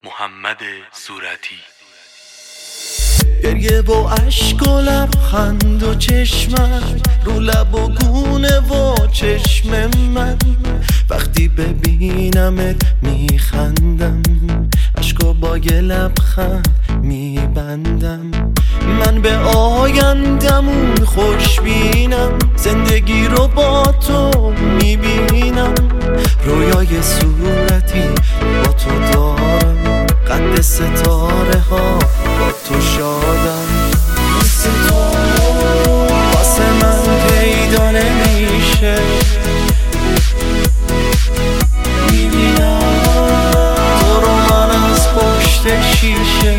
محمد صورتی. گریه و اشک و لبخند و چشمت رو لب و گونه و چشم من، وقتی ببینمت میخندم، اشکو با یه لبخند میبندم. من به آیندمون خوشبینم، زندگی رو با تو میبینم، رویای صورتی با تو دارم، قد ستاره ها با تو شادم. مثل تو واسه من پیدا نمیشه، میبینم تو رو من از پشت شیشه.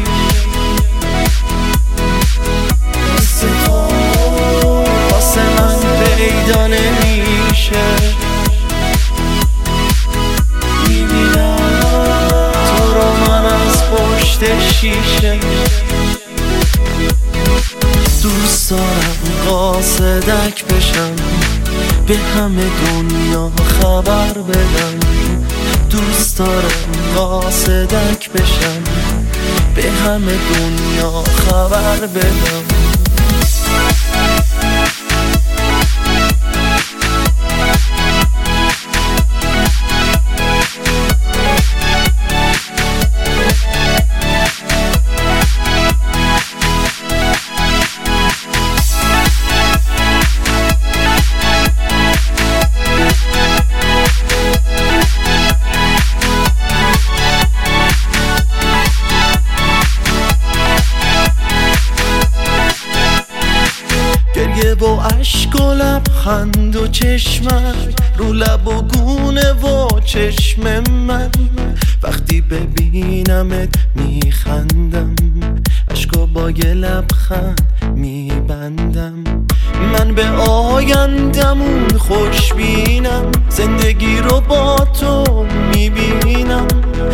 مثل تو واسه من پیدا نمیشه، میبینم تو رو من از پشت شیشه. دوست دارم قاصدک بشم، به همه دنیا خبر بدم. دوست دارم قاصدک بشم، به همه دنیا خبر بدم. گریه و اشک و لبخند و چشمت رو لب و گونه و چشم من، وقتی ببینمت میخندم، اشکو با یه لبخند میبندم. من به آیندمون خوشبینم، زندگی رو با تو میبینم،